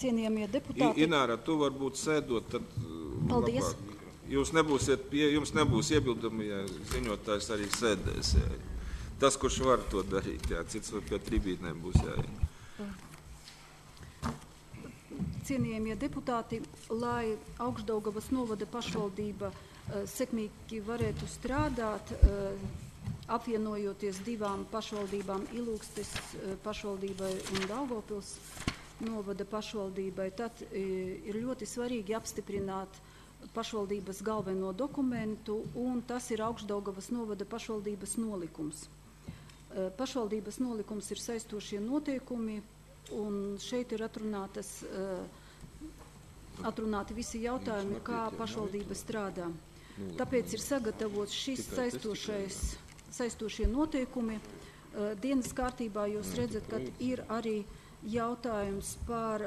cienījamie deputāti. Ināra, tu varbūt sēdot, tad Paldies. Labāk. Jums nebūs iebildumi, ja ziņotājs arī sēdēs. Jā. Tas, kurš var to darīt, jā, cits vai pie tribīnēm būs jāiet. Cienījamie deputāti, lai Augšdaugavas novada pašvaldība sekmīgi varētu strādāt, apvienojoties divām pašvaldībām, Ilūgstes pašvaldībai un Daugavpils novada pašvaldībai, tad ir ļoti svarīgi apstiprināt pašvaldības galveno dokumentu, un tas ir Augšdaugavas novada pašvaldības nolikums. Pašvaldības nolikums ir saistošie noteikumi, un šeit ir atrunāti visi jautājumi, kā pašvaldība strādā. Tāpēc ir sagatavots šis saistošie noteikumi. Dienas kārtībā jūs redzat, ka ir arī jautājums par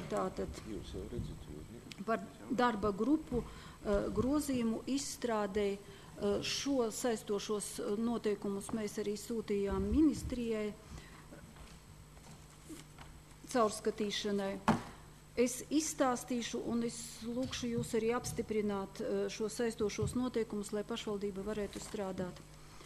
darba grupu grozījumu izstrādei. Šo saistošos noteikumus mēs arī sūtījām ministrijai caurskatīšanai. Es izstāstīšu un es lūkšu jūs arī apstiprināt šo saistošos noteikumus, lai pašvaldība varētu strādāt.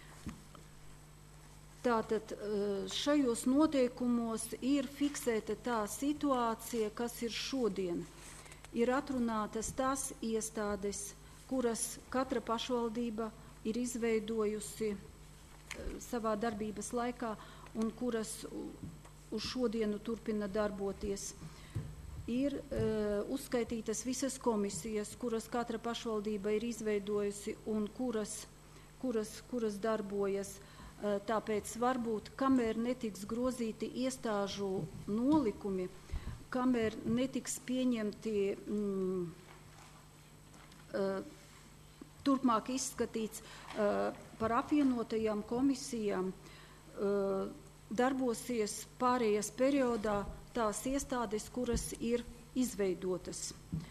Tātad šajos noteikumos ir fiksēta tā situācija, kas ir šodien. Ir atrunātas tās iestādes, kuras katra pašvaldība ir izveidojusi savā darbības laikā un kuras uz šodienu turpina darboties. Ir uzskaitītas visas komisijas, kuras katra pašvaldība ir izveidojusi un kuras darbojas. Tāpēc varbūt, kamēr netiks grozīti iestāžu nolikumi, kamēr netiks pieņemti turpmāk izskatīts par apvienotajām komisijām, darbosies pārējais periodā tās iestādes, kuras ir izveidotas.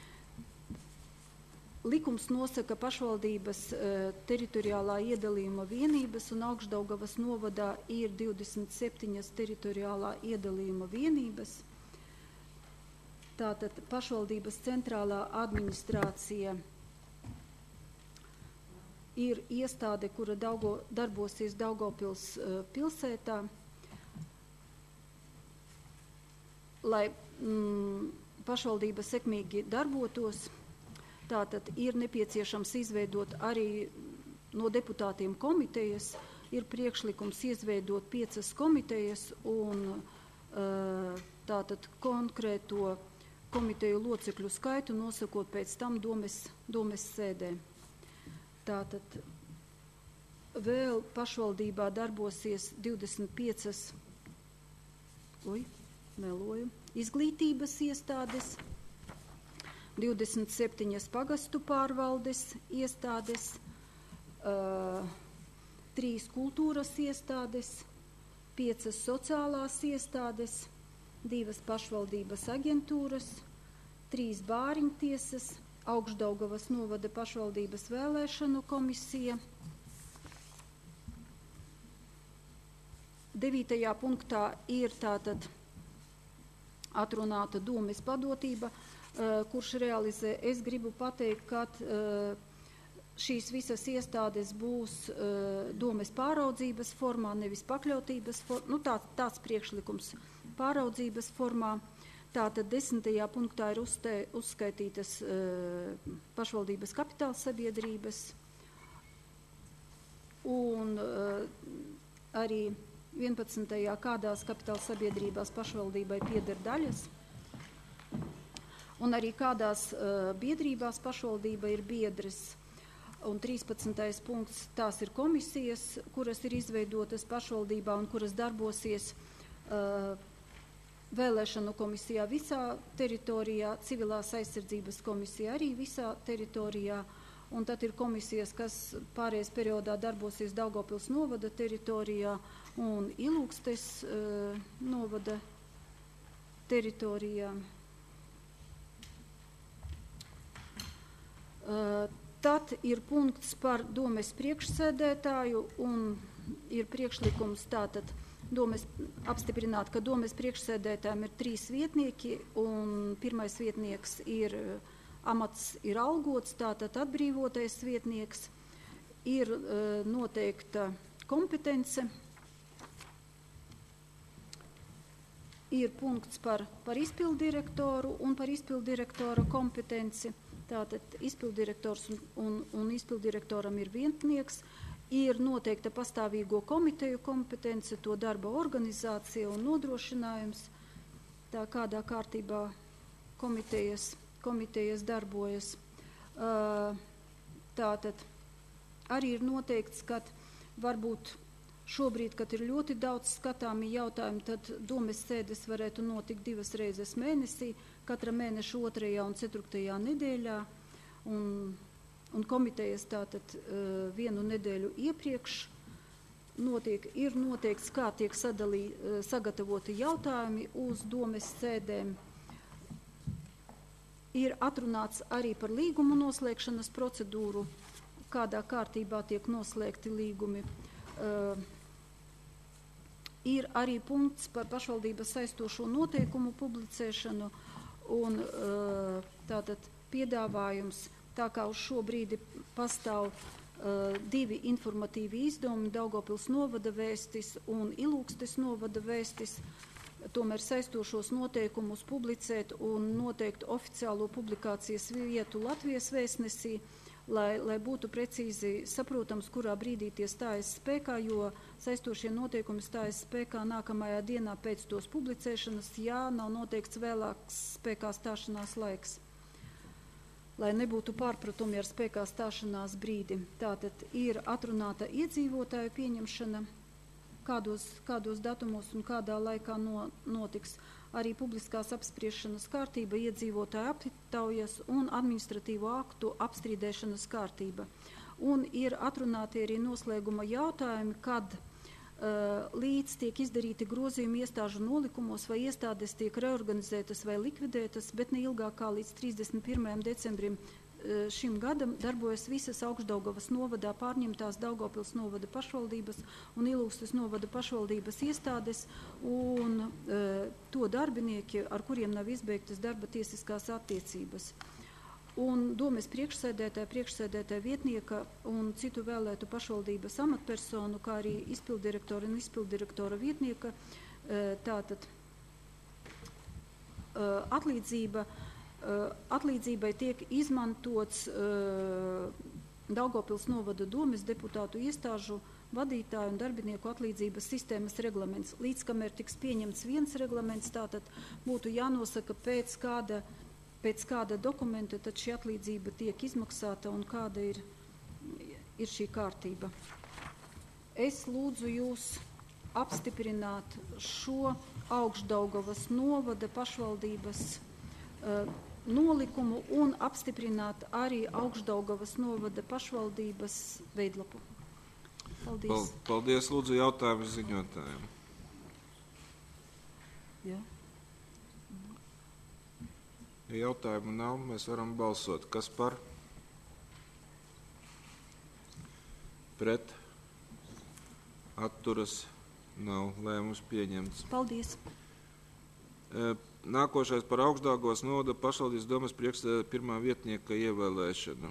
Likums nosaka pašvaldības teritoriālā iedalījuma vienības, un Augšdaugavas novadā ir 27 teritoriālā iedalījuma vienības. Tātad pašvaldības centrālā administrācija ir iestāde, kura darbosies Daugavpils pilsētā. Lai pašvaldība sekmīgi darbotos, tātad ir nepieciešams izveidot arī no deputātiem komitejas. Ir priekšlikums izveidot 5 komitejas un tātad konkrēto komiteju locekļu skaitu nosakot pēc tam domes sēdē. Tātad vēl pašvaldībā darbosies 25 izglītības iestādes, 27 pagastu pārvaldes iestādes, 3 kultūras iestādes, 5 sociālās iestādes, 2 pašvaldības aģentūras, 3 bāriņtiesas, Augšdaugavas novada pašvaldības vēlēšanu komisija. 9. punktā ir tātad atrunāta domes padotība, kurš realizē. Es gribu pateikt, ka šīs visas iestādes būs domes pāraudzības formā, nevis pakļautības formā, tāds priekšlikums pāraudzības formā. Tātad 10. punktā ir uzskaitītas pašvaldības kapitāla sabiedrības un arī 11. kādās kapitāla sabiedrībās pašvaldībai pieder daļas, un arī kādās biedrībās pašvaldība ir biedres. Un 13. punkts, tās ir komisijas, kuras ir izveidotas pašvaldībā un kuras darbosies vēlēšanu komisijā visā teritorijā, civilās aizsardzības komisija arī visā teritorijā, un tad ir komisijas, kas pārējais periodā darbosies Daugavpils novada teritorijā un Ilūgstes novada teritorijā. Tad ir punkts par domes priekšsēdētāju un ir priekšlikums tātad apstiprināt, ka domes priekšsēdētājiem ir 3 vietnieki, un pirmais vietnieks ir amats ir algots, tātad atbrīvotais vietnieks, ir noteikta kompetence, ir punkts par izpilddirektoru un par izpilddirektora kompetenci. Tātad izpilddirektors un izpilddirektoram ir vietnieks, ir noteikta pastāvīgo komiteju kompetence, to darba organizācija un nodrošinājums, tā kādā kārtībā komitejas darbojas. Tātad arī ir noteikts, ka varbūt šobrīd, kad ir ļoti daudz skatāmi jautājumi, tad domes sēdes varētu notikt 2 reizes mēnesī, katra mēneša 2. un 4. nedēļā, un komitejas tātad 1 nedēļu iepriekš ir noteikts, kā tiek sagatavoti jautājumi uz domes sēdēm. Ir atrunāts arī par līgumu noslēgšanas procedūru, kādā kārtībā tiek noslēgti līgumi. Ir arī punkts par pašvaldības saistošo noteikumu publicēšanu un tātad piedāvājums, tā kā uz šo brīdi pastāv 2 informatīvi izdevumi, Daugavpils novada vēstis un Ilūgstes novada vēstis, tomēr saistošos noteikumus publicēt un noteikt oficiālo publikācijas vietu Latvijas vēstnesī, lai būtu precīzi saprotams, kurā brīdī tie stājas spēkā, jo saistošie noteikumi stājas spēkā nākamajā dienā pēc tos publicēšanas, ja nav noteikts vēlāks spēkā stāšanās laiks, lai nebūtu pārpratumi ar spēkā stāšanās brīdi. Tātad ir atrunāta iedzīvotāju pieņemšana, kādos datumos un kādā laikā notiks. Arī publiskās apspriešanas kārtība, iedzīvotāju aptaujas un administratīvo aktu apstrīdēšanas kārtība. Un ir atrunāti arī noslēguma jautājumi, kad līdz tiek izdarīti grozījumi iestāžu nolikumos vai iestādes tiek reorganizētas vai likvidētas, bet ne ilgāk kā līdz 31. decembrim šim gadam darbojas visas Augšdaugavas novadā pārņemtās Daugavpils novada pašvaldības un Ilūgstes novada pašvaldības iestādes un to darbinieki, ar kuriem nav izbeigtas darba tiesiskās attiecības. Un domes priekšsēdētāja vietnieka un citu vēlētu pašvaldības amatpersonu, kā arī izpilddirektora un izpilddirektora vietnieka, tātad atlīdzībai tiek izmantots Daugavpils novada domes deputātu iestāžu vadītāju un darbinieku atlīdzības sistēmas reglaments. Līdz kamēr tiks pieņemts viens reglaments, tātad būtu jānosaka pēc kāda dokumenta tad šī atlīdzība tiek izmaksāta un kāda ir šī kārtība. Es lūdzu jūs apstiprināt šo Augšdaugavas novada pašvaldības nolikumu un apstiprināt arī Augšdaugavas novada pašvaldības veidlapu. Paldies. Paldies, lūdzu, jautājumu ziņotājiem. Jā. Ja jautājumu nav, mēs varam balsot. Kas par? Pret? Atturas? Nav. Lēmums pieņemts. Paldies. Nākošais par Augšdaugavas novada pašvaldības domes priekšsēdētāja pirmā vietnieka ievēlēšanu.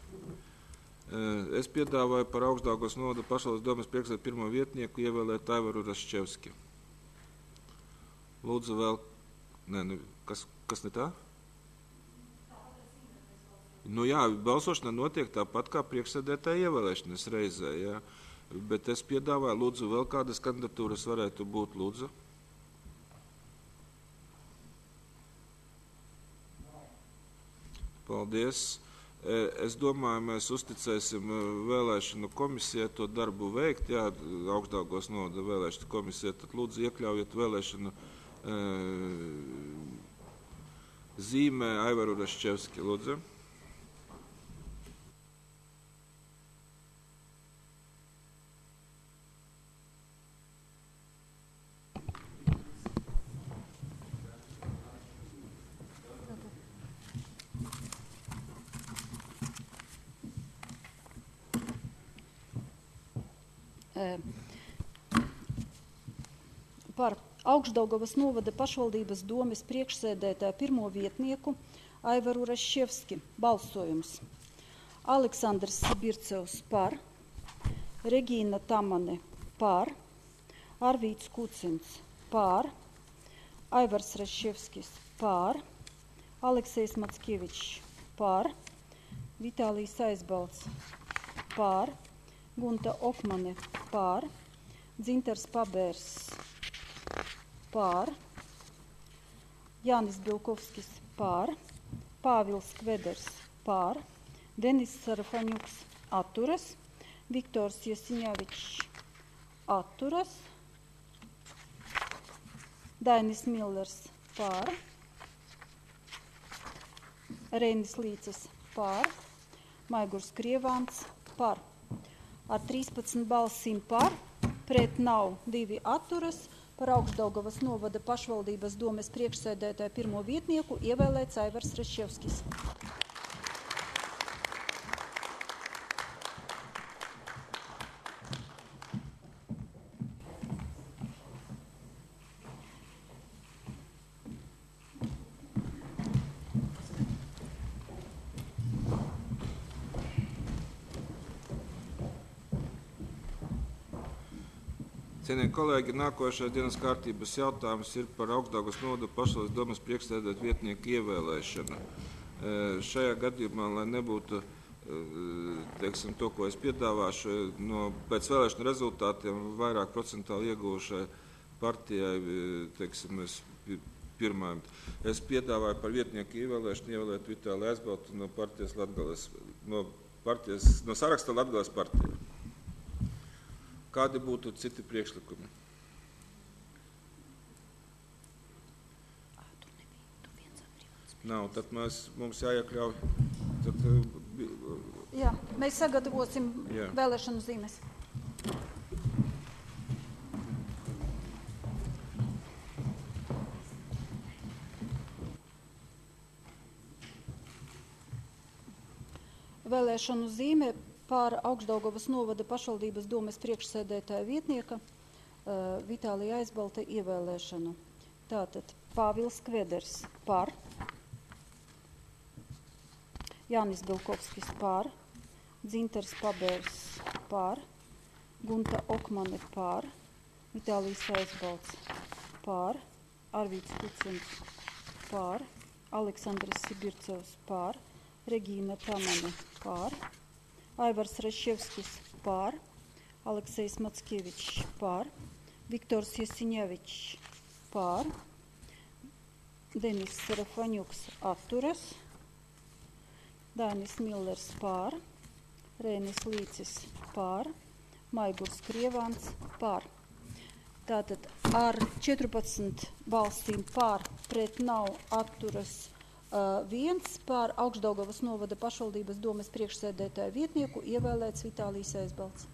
Es piedāvāju par Augšdaugavas novada pašvaldības domes priekšsēdētāja pirmā vietnieku ievēlēt Aivaru Raščevski. Lūdzu vēl... Kas ne tā? Nu jā, balsošana notiek tāpat kā priekšsēdētāja ievēlēšanas reizē, jā. Bet es piedāvāju, lūdzu, vēl kādas kandidatūras varētu būt, lūdzu. Paldies. Es domāju, mēs uzticēsim vēlēšanu komisijai to darbu veikt. Jā, Augšdaugavas novada vēlēšanu komisija, tad lūdzu iekļaujiet vēlēšanu zīmē Aivaru Raščevski. Lūdzu. par Augšdaugavas novada pašvaldības domes priekšsēdētāja pirmo vietnieku Aivaru Raščevski. Balsojums. Aleksandrs Sibircevs par, Regīna Tamane par, Arvīts Kucins par, Aivars Raščevskis par, Aleksejs Mackievičs par, Vitālijs Aizbalts par, Gunta Okmane par, Dzintars Pabērs par, Jānis Bilkovskis par, Pāvils Kveders par, Denis Sarafaņuks atturas, Viktors Jasiņevičs atturas, Dainis Millers par, Reinis Līcis par, Maigurs Krievāns par. Ar 13 balsīm par, pret nav 2 atturas, par Augšdaugavas novada pašvaldības domes priekšsēdētāju pirmo vietnieku ievēlēts Aivars Raščevskis. Cienījamie kolēģi, nākošais dienas kārtības jautājums ir par Augšdaugavas novada pašvaldības domes priekšsēdētāja vietnieku ievēlēšanu. Šajā gadījumā, lai nebūtu to, ko es piedāvāšu, pēc vēlēšanu rezultātiem vairāk procentāli iegūšai partijai, pirmajam, es piedāvāju par vietnieku ievēlēt Vitāliju Aizbaltu no saraksta Latgales partija. Kādi būtu citi priekšlikumi? Nav, tad mums jāiekļauj. Jā, mēs sagatavosim vēlēšanu zīmes. Vēlēšanu zīme par Augšdaugavas novada pašvaldības domes priekšsēdētāja vietnieka Vitālija Aizbalta ievēlēšanu. Tātad Pāvils Kveders par, Jānis Bilkovskis par, Dzintars Pabērs par, Gunta Okmane par, Vitālijs Aizbalts par, Arvīts Kucins par, Aleksandrs Sibircevs par, Regīna Tamane par, Aivars Raščevskis par, Aleksejs Mackievičs par, Viktors Jasiņevičs par, Denis Sarafaņuks atturas, Dainis Millers par, Reinis Līcis par, Maigurs Krievāns par. Tātad ar 14 balsīm par, pret nav atturas 1, par Augšdaugavas novada pašvaldības domes priekšsēdētāja vietnieku ievēlēts Vitālijs Aizbalts.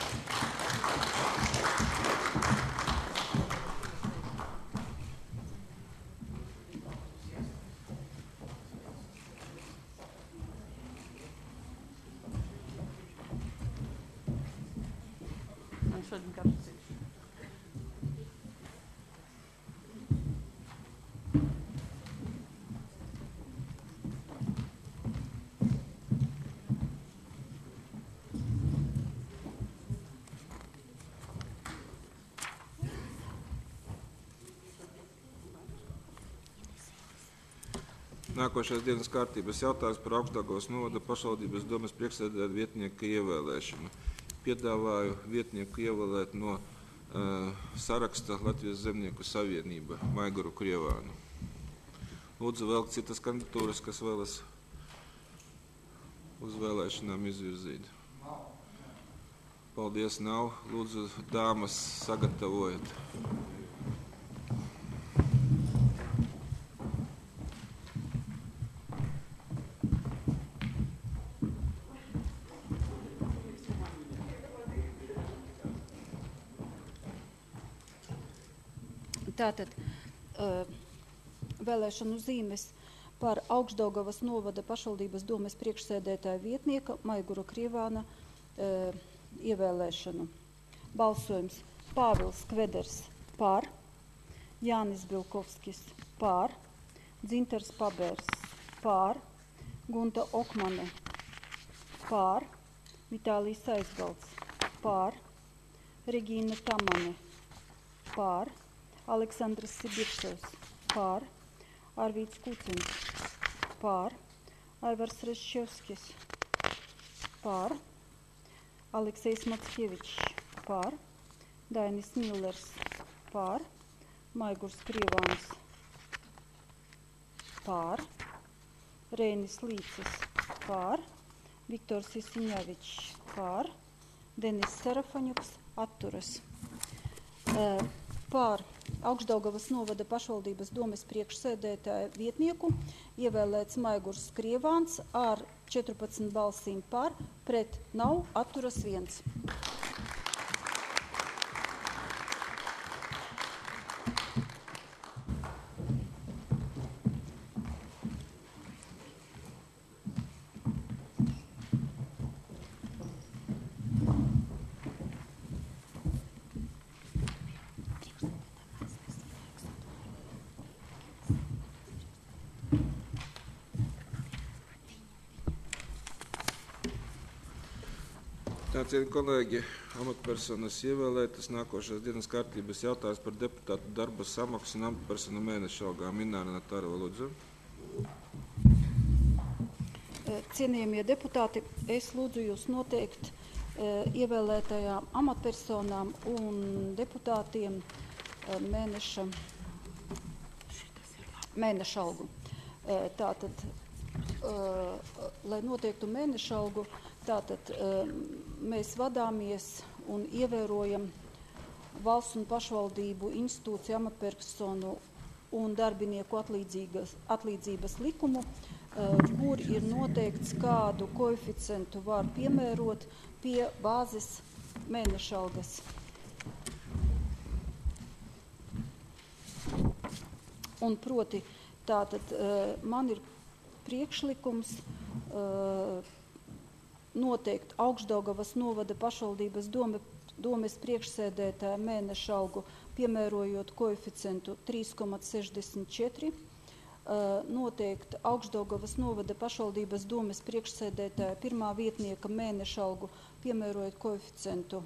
Nākošais dienas kārtības jautājums par Augšdaugavas novada pašvaldības domes priekšsēdētāja vietnieka ievēlēšanu. Piedāvāju vietnieku ievēlēt no saraksta Latvijas Zemnieku savienība Maiguru Krievānu. Lūdzu, vēl citas kandidatūras, kas vēlas uz vēlēšanām izvirzīt. Paldies, nav. Lūdzu, dāmas, sagatavojiet. Tātad vēlēšanu zīmes par Augšdaugavas novada pašvaldības domes priekšsēdētāja vietnieka Maigura Krievāna ievēlēšanu. Balsojums Pāvils Kveders par, Jānis Bilkovskis pār, Dzintars Pabērs pār, Gunta Okmane pār, Vitālijs Aizgalds pār, Regīna Tamane pār, Aleksandrs Sibirševs pār, Arvīts Kucins pār, Aivars Reščevskis pār, Aleksejs Mackevičs pār, Dainis Millers pār, Maigurs Krievāns pār, Reinis Līcis pār, Viktors Isiņevičs pār, Denis Sarafaņuks atturas. Pār Augšdaugavas novada pašvaldības domes priekšsēdētāja vietnieku ievēlēts Maigurs Krievāns ar 14 balsīm pār, pret nav, atturas 1. Cienījamie kolēģi, amatpersonas ievēlētas. Nākošais dienas kārtības jautājums par deputātu darba samaksu un amatpersonu mēneša algām. Ināra Natārova, lūdzu. Cienījamie deputāti, es lūdzu jūs noteikt ievēlētajām amatpersonām un deputātiem mēneša algu. Tātad, lai noteiktu mēneša algu, tātad mēs vadāmies un ievērojam valsts un pašvaldību institūciju amatpersonu un darbinieku atlīdzības likumu, kur ir noteikts, kādu koeficientu var piemērot pie bāzes mēneša algas. Un proti, tātad man ir priekšlikums noteikt Augšdaugavas novada pašvaldības domes priekšsēdētāja mēneša algu, piemērojot koeficientu 3,64, noteikt Augšdaugavas novada pašvaldības domes priekšsēdētāja pirmā vietnieka mēneša algu, piemērojot koeficientu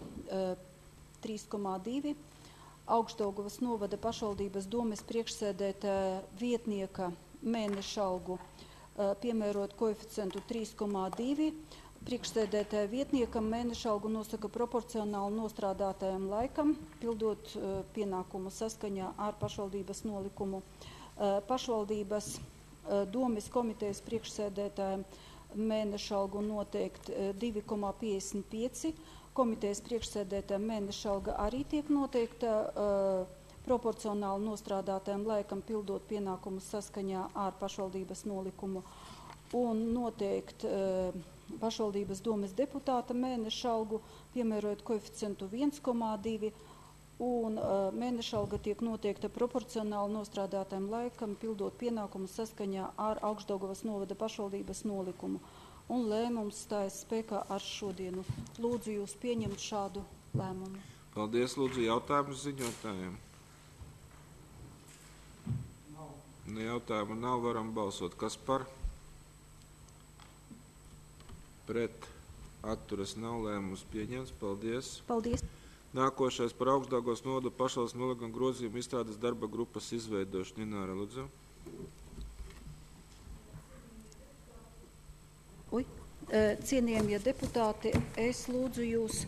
3,2, Augšdaugavas novada pašvaldības domes priekšsēdētāja vietnieka mēneša algu, piemērot koeficientu 3,2, priekšsēdētāja vietniekam mēneša algu nosaka proporcionāli nostrādātajam laikam, pildot pienākumu saskaņā ar pašvaldības nolikumu. Pašvaldības domes komitejas priekšsēdētājam mēneša algu noteikt 2,55, komitejas priekšsēdētājam mēneša alga arī tiek noteikta proporcionāli nostrādātajam laikam, pildot pienākumu saskaņā ar pašvaldības nolikumu, un noteikt pašvaldības domes deputāta mēneša algu, piemērojot koeficientu 1,2, un mēneša alga tiek noteikta proporcionāli nostrādātajam laikam, pildot pienākumu saskaņā ar Augšdaugavas novada pašvaldības nolikumu. Un lēmums stājas spēkā ar šodienu. Lūdzu jūs pieņemt šādu lēmumu. Paldies, lūdzu, jautājumus ziņotājiem. Jautājumu nav, varam balsot. Kas par? Pret, atturas nav, lēmums pieņemts. Paldies. Paldies. Nākošais par Augšdaugavas novada pašvaldības nolīguma grozījumu izstrādes darba grupas izveidošanu. Ināra, lūdzu. Cienījamie deputāti, es lūdzu jūs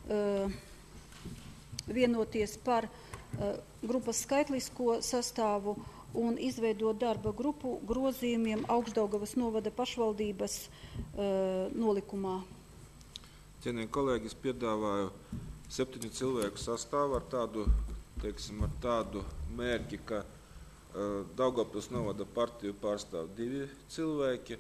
vienoties par grupas skaitlisko sastāvu un izveidot darba grupu grozījumiem Augšdaugavas novada pašvaldības nolikumā. Cienījamie kolēģi, es piedāvāju 7 cilvēku sastāvu ar tādu, ar tādu mērķi, ka Daugavpils novada partiju pārstāv 2 cilvēki,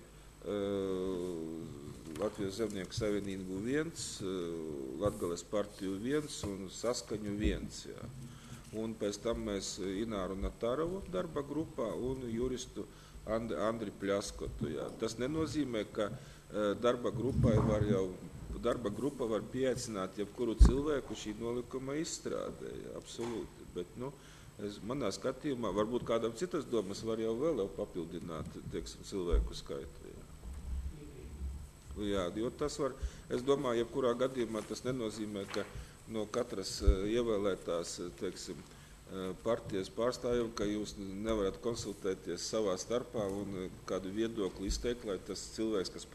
Latvijas Zemnieku savienību 1, Latgales partiju 1 un Saskaņu 1. Jā. Un pēc tam mēs Ināru Natārovu darba grupā un juristu Andri Pļaskotu. Jā. Tas nenozīmē, ka darba grupa var pieaicināt jebkuru cilvēku šī nolikuma izstrādē. Jā, absolūti. Bet, Manā skatījumā, varbūt kādam citas domas var jau vēl papildināt, teiksim, cilvēku skaitu. Jā, jo tas var, es domāju, jebkurā gadījumā tas nenozīmē, ka no katras ievēlētās, teiksim, partijas pārstāvjiem, ka jūs nevarat konsultēties savā starpā un kādu viedokli izteikt, lai tas cilvēks, kas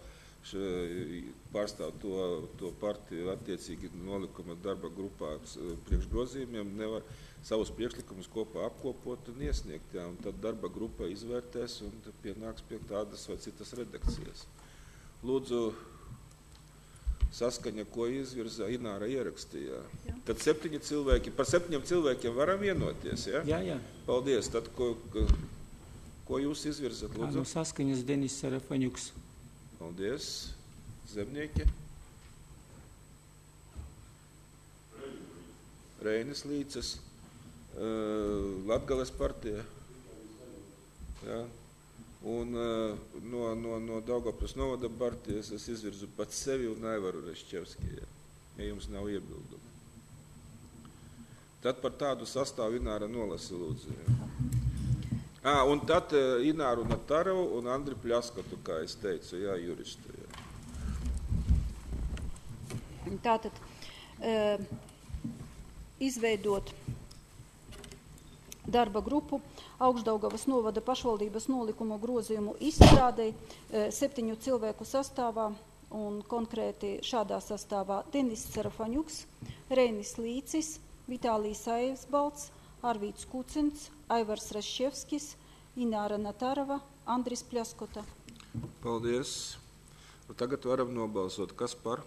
pārstāv to partiju attiecīgi nolikuma darba grupā priekšgrozījumiem, nevar savus priekšlikumus kopā apkopot un iesniegt. Jā, un tad darba grupa izvērtēs un pienāks pie tādas vai citas redakcijas. Lūdzu, saskaņa, ko izvirza Ināra ierakstīja. Tad 7 cilvēki, par 7 cilvēkiem varam vienoties, ja? Jā. Paldies. Tad, ko jūs izvirzat, lūdzu? Saskaņas Denis Sarafaniuks. Paldies. Zemnieki. Reinis Līces. Latgales partija. Jā. Un no Daugavpils novada partijas es izvirzu pats sevi un Aivaru Rešķevski, ja jums nav iebildumi. Tad par tādu sastāvu Ināra nolasi, lūdzu. Un tad Ināru Natarovu un Andri Pļaskatu, kā es teicu, jā, juristu. Jā. Tātad izveidot darba grupu Augšdaugavas novada pašvaldības nolikumu grozījumu izstrādei 7 cilvēku sastāvā un konkrēti šādā sastāvā Denis Sarafaniuks, Reinis Līcis, Vitālijs Aizbalts, Arvīts Kucins, Aivars Rešķevskis, Ināra Natarova, Andris Pļaskota. Paldies. Tagad varam nobalsot. Kas par?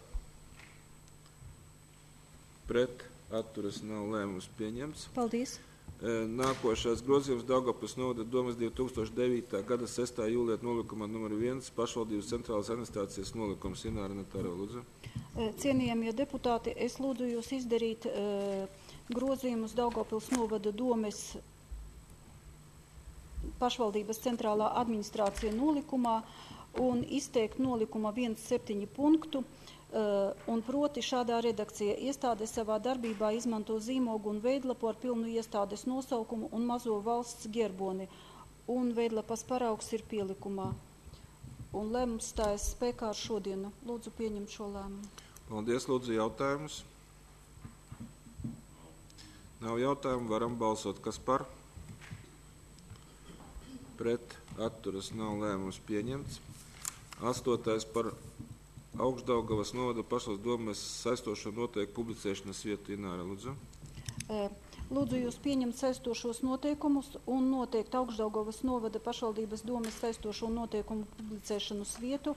Pret atturas nav lēmums pieņemts. Paldies. Nākošais grozījums Daugavpils novada domas 2009. gada 6. jūlijā nolikuma nr. 1 pašvaldības centrālās administrācijas nolikums. Ināra Natarova, lūdzu. Cienījamie deputāti, es lūdzu jūs izdarīt grozījumus Daugavpils novada domes pašvaldības centrālā administrācija nolikumā un izteikt nolikuma 1.7 punktu. Un proti šādā redakcija iestāde savā darbībā izmanto zīmogu un veidlapu ar pilnu iestādes nosaukumu un mazo valsts gerboni. Un veidlapas paraugs ir pielikumā. Un lēmums stājas spēkā ar šodienu. Lūdzu pieņemt šo lēmumu. Paldies, lūdzu jautājumus. Nav jautājumu, varam balsot. Kas par? Pret atturas nav lēmums pieņemts. 8. par Augšdaugavas novada pašvaldības domes saistošo noteikumu publicēšanas vietu. Ināra, lūdzu. Lūdzu jūs pieņemt saistošos noteikumus un noteikt Augšdaugavas novada pašvaldības domes saistošo noteikumu publicēšanas vietu.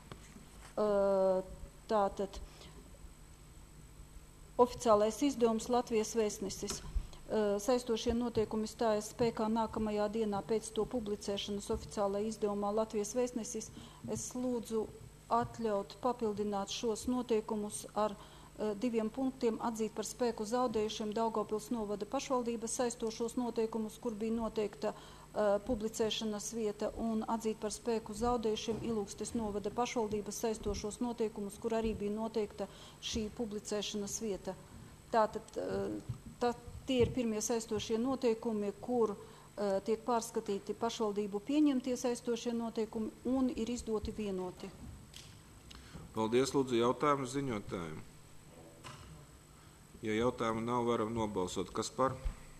Tātad oficiālais izdevums Latvijas vēstnesis. Saistošie noteikumi stājas spēkā nākamajā dienā pēc to publicēšanas oficiālajā izdevumā Latvijas vēstnesis. Es lūdzu atļaut papildināt šos noteikumus ar 2 punktiem, atzīt par spēku zaudējušiem Daugavpils novada pašvaldības saistošos noteikumus, kur bija noteikta publicēšanas vieta, un atzīt par spēku zaudējušiem Ilūgstes novada pašvaldības saistošos noteikumus, kur arī bija noteikta šī publicēšanas vieta. Tātad tie ir pirmie saistošie noteikumi, kur tiek pārskatīti pašvaldību pieņemtie saistošie noteikumi un ir izdoti vienoti. Paldies, lūdzu, jautājumu ziņotājiem. Ja jautājumu nav, varam nobalsot. Kas par?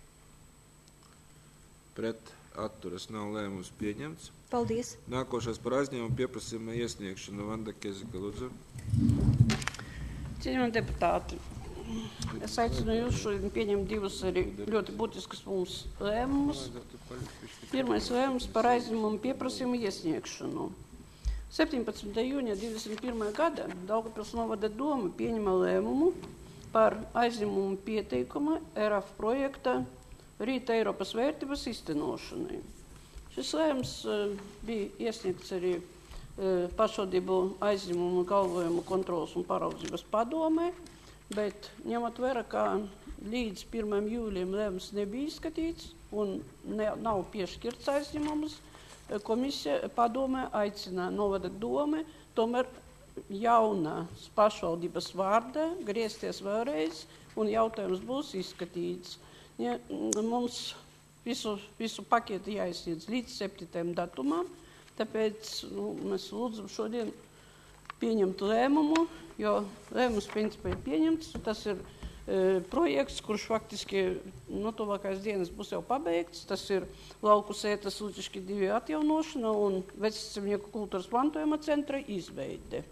Pret atturas nav lēmums pieņemts. Paldies. Nākošais par aizņēmumu pieprasījuma iesniegšanu. Vanda Kezika, lūdzu. Cienījamie deputāti, es aicinu jūs šodien pieņemt 2 arī ļoti būtiskas mums lēmumus. Pirmais lēmums par aizņēmumu pieprasījumu iesniegšanu. 17. jūnija 21. gada Daugavpils novada doma pieņema lēmumu par aizņēmumu pieteikumu ERAF projekta Rīta Eiropas vērtības iztenošanai. Šis lēmums bija iesniegts arī pašvaldību aizņēmumu galvojumu kontrolas un pāraudzības padomē, bet ņemot vērā, ka līdz 1. jūlijam lēmums nebija izskatīts un nav piešķirts aizņēmumus, komisija padomē aicināja novada dome tomēr jaunās pašvaldības vārdā griezties vēlreiz un jautājums būs izskatīts. Ja, mums visu paketi jāizsniedz līdz 7. datumam, tāpēc mēs lūdzam šodien pieņemt lēmumu, jo lēmums principā ir pieņemts. Tas ir projekts, kurš faktiski tuvākais dienas būs jau pabeigts. Tas ir Lauku sētas Lučiški 2 atjaunošana un Vecsemnieku kultūras mantojuma centra izveide.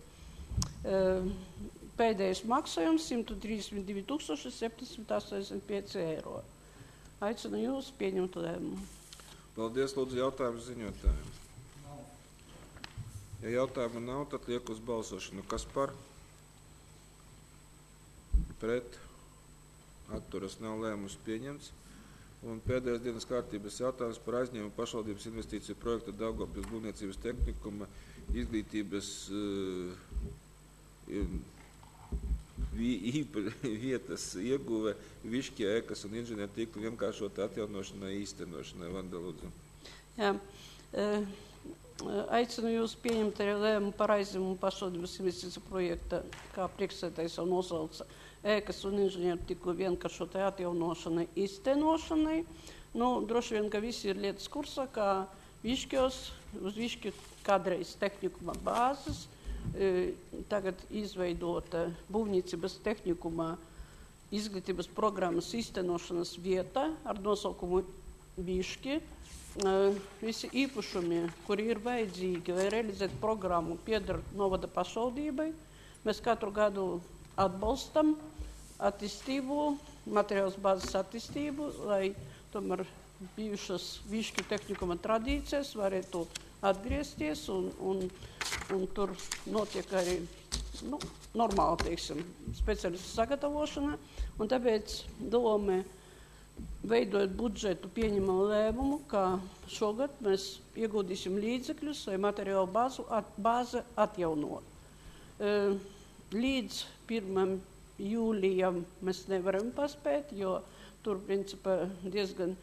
Pēdējais maksājums 132 785 eiro. Aicinu jūs pieņemt lēmumu. Paldies, lūdzu, jautājumu ziņotājiem. Ja jautājumu nav, tad liek uz balsošanu. Kas par? Pret? Atturas nav, lēmums pieņemts. Un pēdējais dienas kārtības jautājums par aizņēmumu pašvaldības investīciju projektu Daugavpils būvniecības tehnikuma izglītības vietas ieguve Višķi ēkas un inženieru tīklu vienkāršota atjaunošanai, īstenošanai. Vanda, lūdzu. Jā. Aicinu jūs pieņemt arī lēmumu par aizņēmumu pašvaldības investīciju projekta, kā priekšsēdētājs jau nosauca, ēkas un inženieru tīklu vienkāršotai atjaunošanai, īstenošanai. Droši vien, ka visi ir lietas kursā, kā Višķos, uz Višķu kādreiz tehnikuma bāzes, tagad izveidota būvniecības tehnikuma izglītības programmas īstenošanas vieta ar nosaukumu Višķi. Visi īpašumi, kuri ir vajadzīgi, lai realizētu programmu, pieder novada pašvaldībai. Mēs katru gadu atbalstam attīstību, materiāls bāzes attīstību, lai tomēr bijušas Višķu tehnikuma tradīcijas varētu atgriezties un tur notiek arī normāli, teiksim, speciālistu sagatavošana. Un tāpēc dome veidojot budžetu pieņemam lēmumu, ka šogad mēs ieguldīsim līdzekļus, lai materiālu bāze atjaunot. Līdz 1. jūlijam mēs nevaram paspēt, jo tur principā diezgan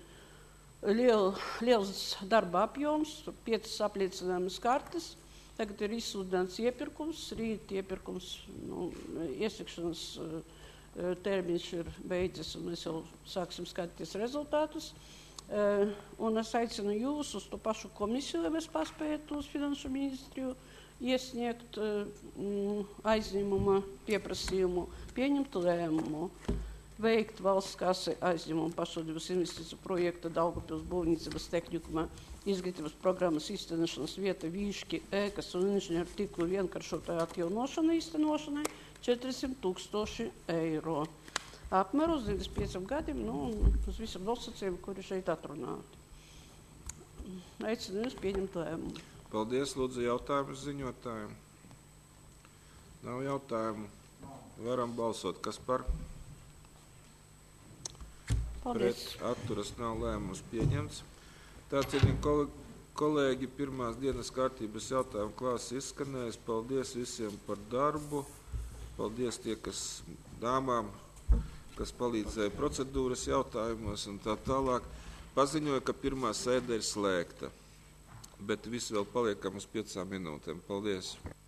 liels darba apjoms, 5 apliecinājumas kartes. Tagad ir izsludināts iepirkums, rīt iepirkums, iesakšanas termiņš ir beidzis, un mēs jau sāksim skatīties rezultātus. Un es aicinu jūs uz to pašu komisiju, lai mēs paspētu uz Finanšu ministriju iesniegt aizņēmuma pieprasījumu, pieņemt lēmumu, veikt valsts kase aizņēmumu pašvaldības investīciju projekta Daugavpils būvniecības tehnikuma izglītības programmas īstenošanas vieta Višķi ēkas un inženieru tīklu vienkāršotai atjaunošanai īstenošanai 400 000 eiro. Apmēru uz 25 gadiem, uz visam nosacījumu, kuri šeit atrunāti. Aicinu jūs pieņemt lēmumu. Paldies, lūdzu, jautājumu ziņotājiem. Nav jautājumu. Varam balsot. Kas par? Paldies. Pret atturas nav, lēmums pieņemts. Tātad, kolēģi, pirmās dienas kārtības jautājumu klāsts izskanējis. Paldies visiem par darbu. Paldies tie, kas dāmām, kas palīdzēja procedūras jautājumos un tā tālāk. Paziņoja, ka pirmā sēde ir slēgta, bet visi vēl paliekam uz 5 minūtēm. Paldies!